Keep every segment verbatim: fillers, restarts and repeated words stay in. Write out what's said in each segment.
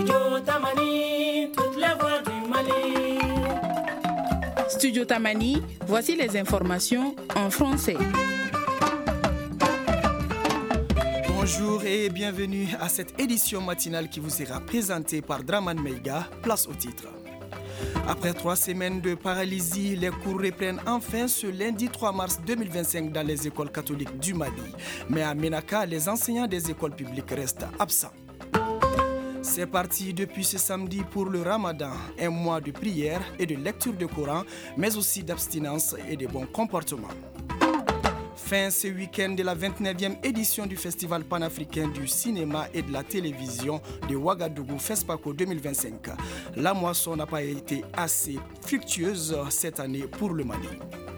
Studio Tamani, toutes les voix du Mali. Studio Tamani, voici les informations en français. Bonjour et bienvenue à cette édition matinale qui vous sera présentée par Draman Meiga. Place au titre. Après trois semaines de paralysie, les cours reprennent enfin ce lundi trois mars deux mille vingt-cinq dans les écoles catholiques du Mali. Mais à Ménaka, les enseignants des écoles publiques restent absents. C'est parti depuis ce samedi pour le Ramadan, un mois de prière et de lecture de Coran, mais aussi d'abstinence et de bons comportements. Fin ce week-end de la vingt-neuvième édition du Festival panafricain du cinéma et de la télévision de Ouagadougou FESPACO deux mille vingt-cinq. La moisson n'a pas été assez fructueuse cette année pour le Mali.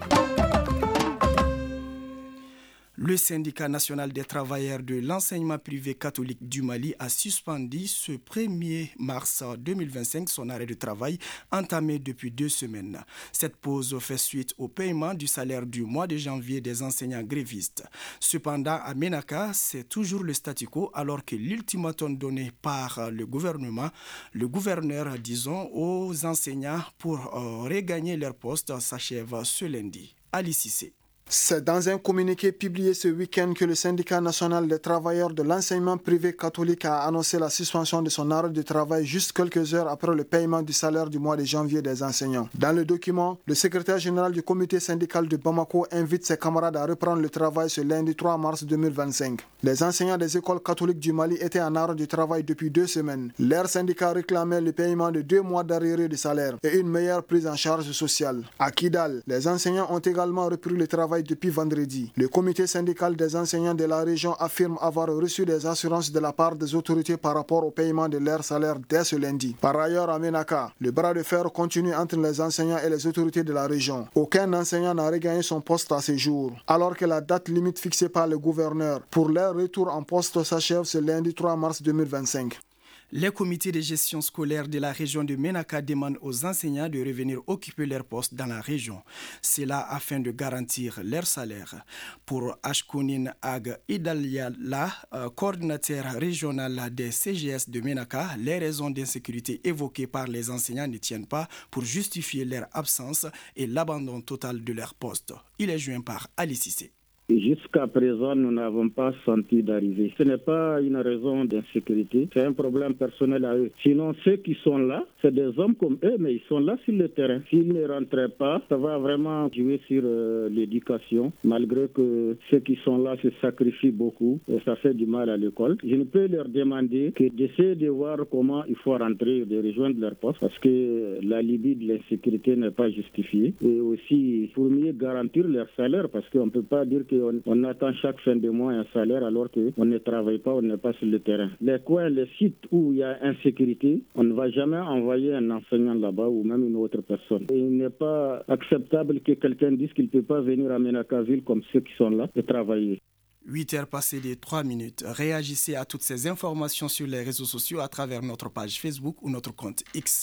Le syndicat national des travailleurs de l'enseignement privé catholique du Mali a suspendu ce premier mars deux mille vingt-cinq son arrêt de travail entamé depuis deux semaines. Cette pause fait suite au paiement du salaire du mois de janvier des enseignants grévistes. Cependant, à Ménaka, c'est toujours le statu quo alors que l'ultimatum donné par le gouvernement, le gouverneur, disons, aux enseignants pour euh, regagner leur poste s'achève ce lundi. Ali Cissé. C'est dans un communiqué publié ce week-end que le syndicat national des travailleurs de l'enseignement privé catholique a annoncé la suspension de son arrêt de travail juste quelques heures après le paiement du salaire du mois de janvier des enseignants. Dans le document, le secrétaire général du comité syndical de Bamako invite ses camarades à reprendre le travail ce lundi trois mars deux mille vingt-cinq. Les enseignants des écoles catholiques du Mali étaient en arrêt de travail depuis deux semaines. Leur syndicat réclamait le paiement de deux mois d'arriérés de salaire et une meilleure prise en charge sociale. À Kidal, les enseignants ont également repris le travail depuis vendredi. Le comité syndical des enseignants de la région affirme avoir reçu des assurances de la part des autorités par rapport au paiement de leur salaire dès ce lundi. Par ailleurs, à Ménaka, le bras de fer continue entre les enseignants et les autorités de la région. Aucun enseignant n'a regagné son poste à ce jour, alors que la date limite fixée par le gouverneur pour leur retour en poste s'achève ce lundi trois mars deux mille vingt-cinq. Les comités de gestion scolaire de la région de Ménaka demandent aux enseignants de revenir occuper leur poste dans la région. C'est là afin de garantir leur salaire. Pour Ashkounin Ag Idaliala, euh, coordinateur régional des C G S de Ménaka, les raisons d'insécurité évoquées par les enseignants ne tiennent pas pour justifier leur absence et l'abandon total de leur poste. Il est joint par Ali Cissé. Jusqu'à présent, nous n'avons pas senti d'arriver. Ce n'est pas une raison d'insécurité, c'est un problème personnel à eux. Sinon, ceux qui sont là, c'est des hommes comme eux, mais ils sont là sur le terrain. S'ils ne rentraient pas, ça va vraiment jouer sur euh, l'éducation, malgré que ceux qui sont là se sacrifient beaucoup et ça fait du mal à l'école. Je ne peux leur demander que d'essayer de voir comment il faut rentrer, de rejoindre leur poste, parce que la Libye de l'insécurité n'est pas justifiée. Et aussi, pour mieux garantir leur salaire, parce qu'on ne peut pas dire que On, on attend chaque fin de mois un salaire alors qu'on ne travaille pas, on n'est pas sur le terrain. Les coins, les sites où il y a insécurité, on ne va jamais envoyer un enseignant là-bas ou même une autre personne. Et il n'est pas acceptable que quelqu'un dise qu'il ne peut pas venir à Ménakaville comme ceux qui sont là et travailler. huit heures passées de trois minutes. Réagissez à toutes ces informations sur les réseaux sociaux à travers notre page Facebook ou notre compte X.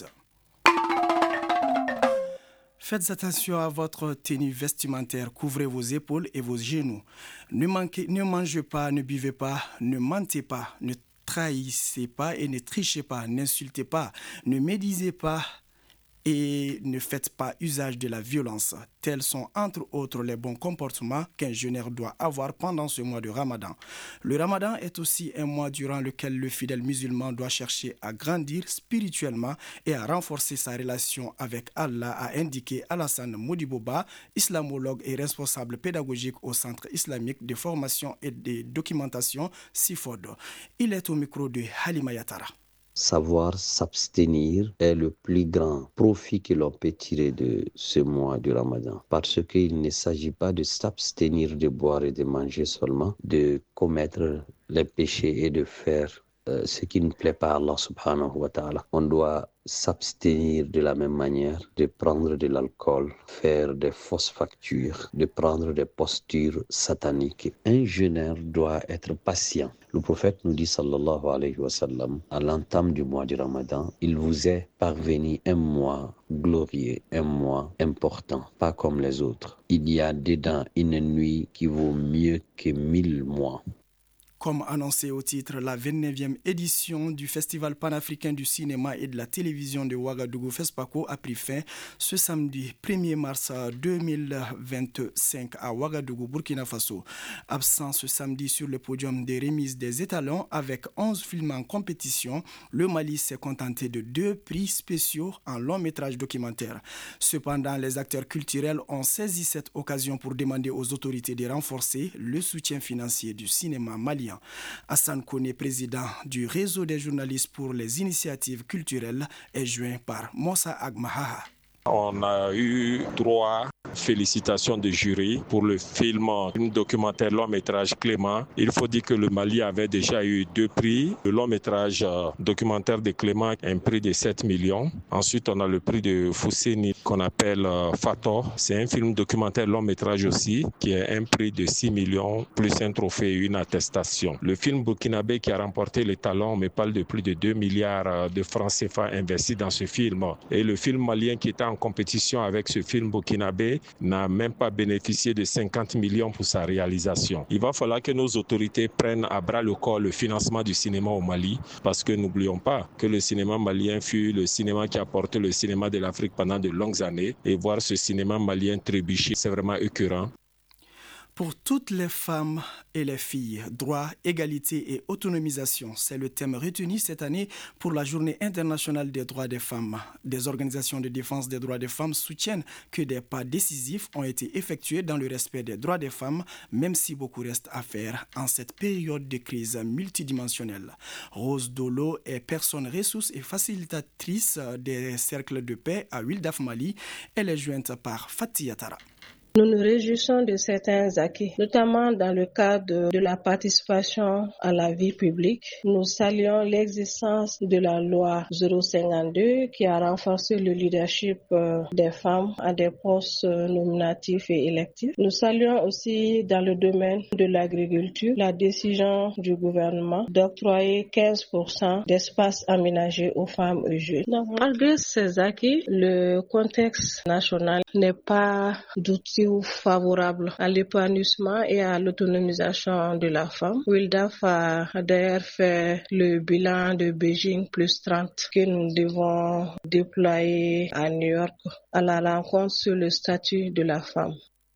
Faites attention à votre tenue vestimentaire, couvrez vos épaules et vos genoux. Ne, manquez, ne mangez pas, ne buvez pas, ne mentez pas, ne trahissez pas et ne trichez pas, n'insultez pas, ne médisez pas et ne faites pas usage de la violence. Tels sont entre autres les bons comportements qu'un jeûneur doit avoir pendant ce mois de Ramadan. Le Ramadan est aussi un mois durant lequel le fidèle musulman doit chercher à grandir spirituellement et à renforcer sa relation avec Allah, a indiqué Alassane Modiboba, islamologue et responsable pédagogique au Centre islamique de formation et de documentation S I F O D. Il est au micro de Halima Yatara. Savoir s'abstenir est le plus grand profit que l'on peut tirer de ce mois du Ramadan. Parce qu'il ne s'agit pas de s'abstenir de boire et de manger seulement, de commettre les péchés et de faire euh, ce qui ne plaît pas à Allah subhanahu wa ta'ala. On doit s'abstenir de la même manière, de prendre de l'alcool, faire des fausses factures, de prendre des postures sataniques. Un jeûneur doit être patient. Le prophète nous dit, sallallahu alayhi wa sallam, à l'entame du mois du Ramadan, il vous est parvenu un mois glorieux, un mois important, pas comme les autres. Il y a dedans une nuit qui vaut mieux que mille mois. Comme annoncé au titre, la vingt-neuvième édition du Festival panafricain du cinéma et de la télévision de Ouagadougou FESPACO a pris fin ce samedi premier mars deux mille vingt-cinq à Ouagadougou, Burkina Faso. Absent ce samedi sur le podium des remises des étalons avec onze films en compétition, le Mali s'est contenté de deux prix spéciaux en long métrage documentaire. Cependant, les acteurs culturels ont saisi cette occasion pour demander aux autorités de renforcer le soutien financier du cinéma malien. Hassan Kone, président du réseau des journalistes pour les initiatives culturelles, est joint par Moussa Agmahaha. On a eu trois félicitations de jury pour le film, film documentaire long métrage Clément. Il faut dire que le Mali avait déjà eu deux prix. Le long métrage documentaire de Clément, un prix de sept millions. Ensuite, on a le prix de Fousseni qu'on appelle Fator. C'est un film documentaire long métrage aussi, qui est un prix de six millions, plus un trophée et une attestation. Le film burkinabé qui a remporté les talons me parle de plus de deux milliards de francs C F A investis dans ce film. Et le film malien qui était en compétition avec ce film burkinabé n'a même pas bénéficié de cinquante millions pour sa réalisation. Il va falloir que nos autorités prennent à bras le corps le financement du cinéma au Mali, parce que n'oublions pas que le cinéma malien fut le cinéma qui a porté le cinéma de l'Afrique pendant de longues années, et voir ce cinéma malien trébucher, c'est vraiment écœurant. Pour toutes les femmes et les filles, droit, égalité et autonomisation, c'est le thème retenu cette année pour la Journée internationale des droits des femmes. Des organisations de défense des droits des femmes soutiennent que des pas décisifs ont été effectués dans le respect des droits des femmes, même si beaucoup reste à faire en cette période de crise multidimensionnelle. Rose Dolo est personne ressource et facilitatrice des cercles de paix à Wildaf Mali. Elle est jointe par Fatih Yatara. Nous nous réjouissons de certains acquis, notamment dans le cadre de la participation à la vie publique. Nous saluons l'existence de la loi zéro cinquante-deux qui a renforcé le leadership des femmes à des postes nominatifs et électifs. Nous saluons aussi dans le domaine de l'agriculture la décision du gouvernement d'octroyer quinze pour cent d'espaces aménagés aux femmes et jeunes. Donc, malgré ces acquis, le contexte national n'est pas d'outils favorable à l'épanouissement et à l'autonomisation de la femme. Wildaf a d'ailleurs fait le bilan de Beijing plus trente que nous devons déployer à New York à la rencontre sur le statut de la femme.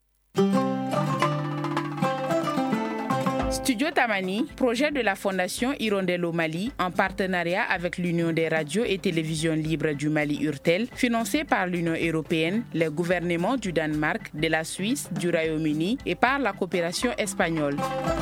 Studio Tamani, projet de la Fondation Hirondelle au Mali, en partenariat avec l'Union des radios et télévisions libres du Mali Urtel, financé par l'Union européenne, les gouvernements du Danemark, de la Suisse, du Royaume-Uni et par la coopération espagnole.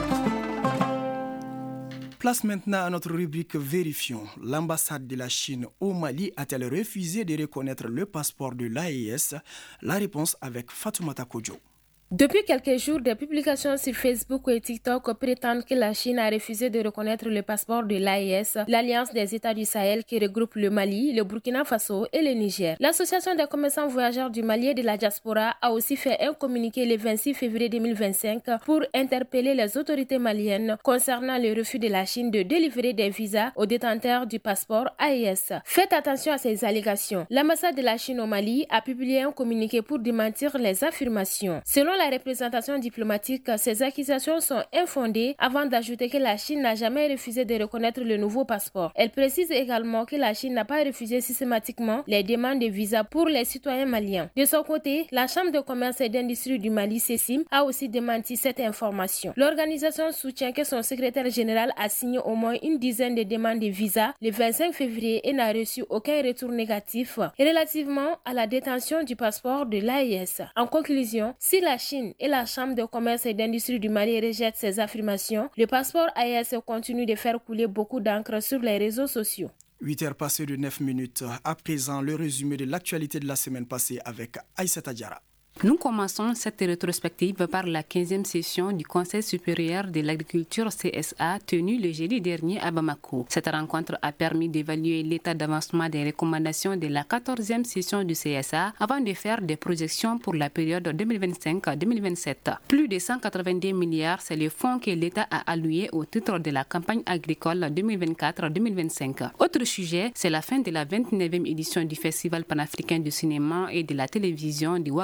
Place maintenant à notre rubrique Vérifions. L'ambassade de la Chine au Mali a-t-elle refusé de reconnaître le passeport de l'A E S? La réponse avec Fatoumata Kodjo. Depuis quelques jours, des publications sur Facebook et TikTok prétendent que la Chine a refusé de reconnaître le passeport de l'A E S, l'Alliance des États du Sahel qui regroupe le Mali, le Burkina Faso et le Niger. L'Association des commerçants voyageurs du Mali et de la diaspora a aussi fait un communiqué le vingt-six février deux mille vingt-cinq pour interpeller les autorités maliennes concernant le refus de la Chine de délivrer des visas aux détenteurs du passeport A E S. Faites attention à ces allégations. L'ambassade de la Chine au Mali a publié un communiqué pour démentir les affirmations. Selon la représentation diplomatique, ces accusations sont infondées avant d'ajouter que la Chine n'a jamais refusé de reconnaître le nouveau passeport. Elle précise également que la Chine n'a pas refusé systématiquement les demandes de visa pour les citoyens maliens. De son côté, la Chambre de commerce et d'industrie du Mali, CECIM, a aussi démenti cette information. L'organisation soutient que son secrétaire général a signé au moins une dizaine de demandes de visa le vingt-cinq février et n'a reçu aucun retour négatif relativement à la détention du passeport de l'A E S. En conclusion, si la Chine et la Chambre de commerce et d'industrie du Mali rejettent ces affirmations, le passeport A E S continue de faire couler beaucoup d'encre sur les réseaux sociaux. huit heures passées de neuf minutes. À présent, le résumé de l'actualité de la semaine passée avec Aïssata Diarra. Nous commençons cette rétrospective par la quinzième session du Conseil supérieur de l'agriculture C S A tenue le jeudi dernier à Bamako. Cette rencontre a permis d'évaluer l'état d'avancement des recommandations de la quatorzième session du C S A avant de faire des projections pour la période deux mille vingt-cinq à deux mille vingt-sept. Plus de cent quatre-vingt-deux milliards, c'est le fonds que l'État a alloué au titre de la campagne agricole deux mille vingt-quatre à deux mille vingt-cinq. Autre sujet, c'est la fin de la vingt-neuvième édition du Festival panafricain du cinéma et de la télévision de Ouagadougou.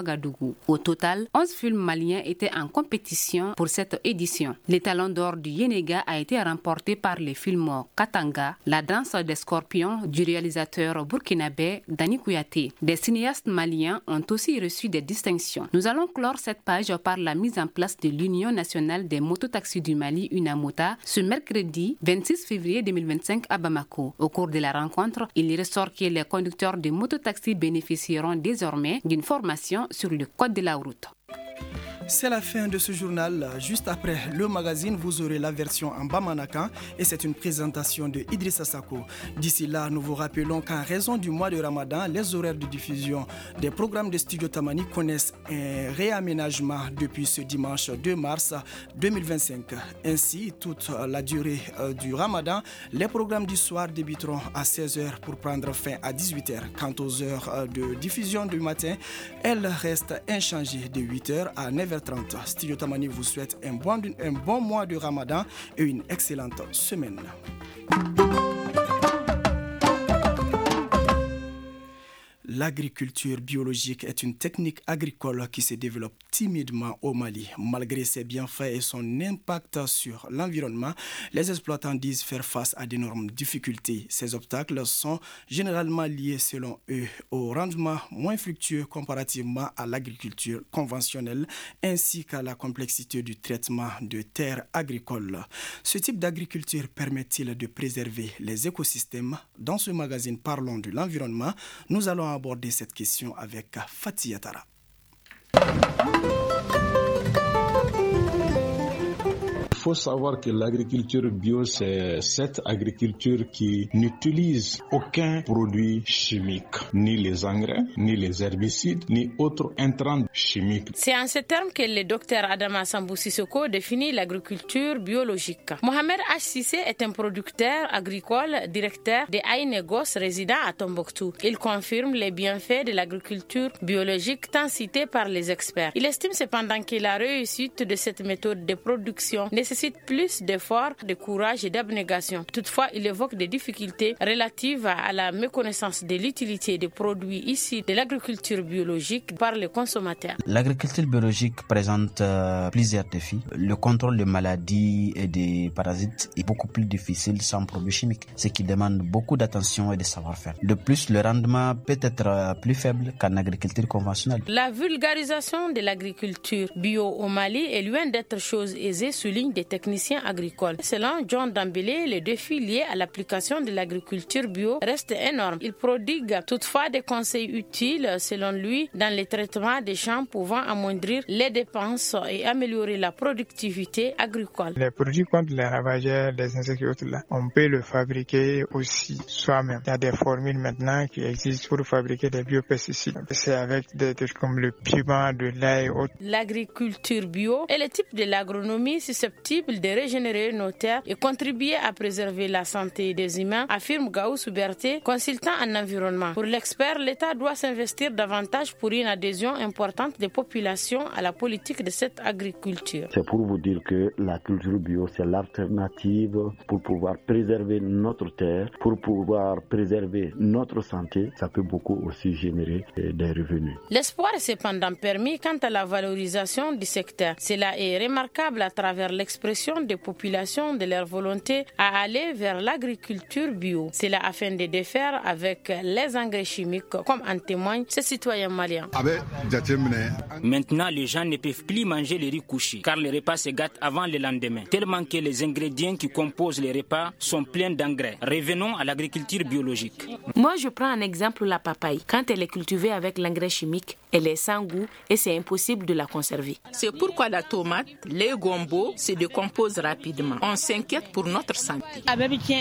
Bamako. Au total, onze films maliens étaient en compétition pour cette édition. L'étalon d'or du Yenega a été remporté par les films Katanga, La danse des scorpions du réalisateur burkinabé Dani Kouyaté. Des cinéastes maliens ont aussi reçu des distinctions. Nous allons clore cette page par la mise en place de l'Union nationale des mototaxis du Mali, UNAMOTA, ce mercredi vingt-six février deux mille vingt-cinq à Bamako. Au cours de la rencontre, il ressort que les conducteurs de mototaxis bénéficieront désormais d'une formation sur le code de la route. C'est la fin de ce journal. Juste après le magazine, vous aurez la version en Bamanaka et c'est une présentation de Idrissa Sako. D'ici là, nous vous rappelons qu'en raison du mois de Ramadan, les horaires de diffusion des programmes de Studio Tamani connaissent un réaménagement depuis ce dimanche deux mars deux mille vingt-cinq. Ainsi, toute la durée du Ramadan, les programmes du soir débuteront à seize heures pour prendre fin à dix-huit heures. Quant aux heures de diffusion du matin, elles restent inchangées de huit heures à neuf heures trente. Studio Tamani vous souhaite un bon, un bon mois de Ramadan et une excellente semaine. L'agriculture biologique est une technique agricole qui se développe timidement au Mali. Malgré ses bienfaits et son impact sur l'environnement, les exploitants disent faire face à d'énormes difficultés. Ces obstacles sont généralement liés, selon eux, au rendement moins fructueux comparativement à l'agriculture conventionnelle, ainsi qu'à la complexité du traitement de terres agricoles. Ce type d'agriculture permet-il de préserver les écosystèmes? Dans ce magazine Parlons de l'environnement, nous allons aborder cette question avec Fatih Yatara. Il faut savoir que l'agriculture bio, c'est cette agriculture qui n'utilise aucun produit chimique, ni les engrais, ni les herbicides, ni autres intrants chimiques. C'est en ces termes que le docteur Adama Sambou Sissoko définit l'agriculture biologique. Mohamed H. Sissé est un producteur agricole, directeur de Aïnegos, résident à Tombouctou. Il confirme les bienfaits de l'agriculture biologique tant citée par les experts. Il estime cependant que la réussite de cette méthode de production nécessite plus d'efforts, de courage et d'abnégation. Toutefois, il évoque des difficultés relatives à la méconnaissance de l'utilité des produits issus de l'agriculture biologique par les consommateurs. L'agriculture biologique présente euh, plusieurs défis. Le contrôle des maladies et des parasites est beaucoup plus difficile sans produits chimiques, ce qui demande beaucoup d'attention et de savoir-faire. De plus, le rendement peut être euh, plus faible qu'en agriculture conventionnelle. La vulgarisation de l'agriculture bio au Mali est loin d'être chose aisée, souligne des techniciens agricoles. Selon John Dambélé, les défis liés à l'application de l'agriculture bio restent énormes. Il prodigue toutefois des conseils utiles, selon lui, dans le traitement des champs pouvant amoindrir les dépenses et améliorer la productivité agricole. Les produits contre les ravageurs, les insectes et autres, là, on peut le fabriquer aussi soi-même. Il y a des formules maintenant qui existent pour fabriquer des biopesticides. C'est avec des trucs comme le piment, de l'ail et autres. L'agriculture bio est le type de l'agronomie susceptible de régénérer nos terres et contribuer à préserver la santé des humains, affirme Gaoussou Berté, consultant en environnement. Pour l'expert, l'État doit s'investir davantage pour une adhésion importante des populations à la politique de cette agriculture. C'est pour vous dire que la culture bio, c'est l'alternative pour pouvoir préserver notre terre, pour pouvoir préserver notre santé. Ça peut beaucoup aussi générer des revenus. L'espoir est cependant permis quant à la valorisation du secteur. Cela est remarquable à travers l'expression des populations de leur volonté à aller vers l'agriculture bio. C'est là afin de défaire avec les engrais chimiques, comme en témoignent ces citoyens maliens. Maintenant, les gens ne peuvent plus manger les riz couchés, car les repas se gâtent avant le lendemain, tellement que les ingrédients qui composent les repas sont pleins d'engrais. Revenons à l'agriculture biologique. Moi, je prends un exemple, la papaye. Quand elle est cultivée avec l'engrais chimique, elle est sans goût et c'est impossible de la conserver. C'est pourquoi la tomate, les gombo se décomposent rapidement. On s'inquiète pour notre santé. En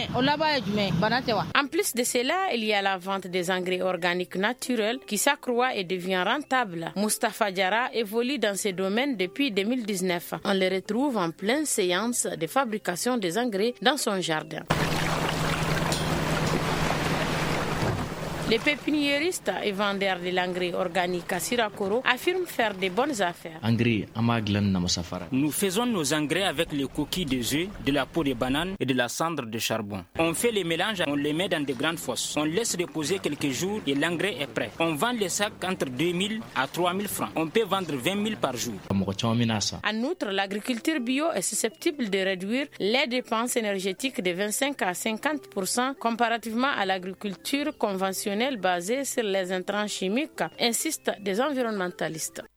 plus de cela, il y a la vente des engrais organiques naturels qui s'accroît et devient rentable. Moustapha Diarra évolue dans ce domaine depuis deux mille dix-neuf. On le retrouve en pleine séance de fabrication des engrais dans son jardin. Les pépiniéristes et vendeurs de l'engrais organique à Sirakoro affirment faire de bonnes affaires. Nous faisons nos engrais avec les coquilles des œufs, de la peau de banane et de la cendre de charbon. On fait les mélanges, on les met dans de grandes fosses. On laisse reposer quelques jours et l'engrais est prêt. On vend les sacs entre deux mille à trois mille francs. On peut vendre vingt mille par jour. En outre, l'agriculture bio est susceptible de réduire les dépenses énergétiques de vingt-cinq à cinquante pour cent comparativement à l'agriculture conventionnelle basée sur les intrants chimiques, insistent des environnementalistes.